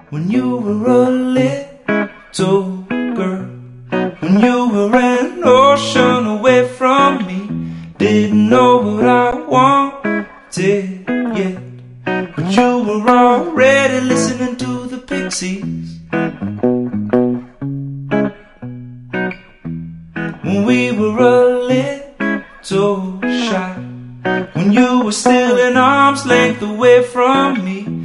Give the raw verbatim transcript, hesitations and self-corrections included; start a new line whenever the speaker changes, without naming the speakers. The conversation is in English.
when you were a little girl, when you were an ocean away from me. Didn't know what I wanted yet, but you were already listening to the Pixies. When we were a little shy, when you were still an arm's length away from me.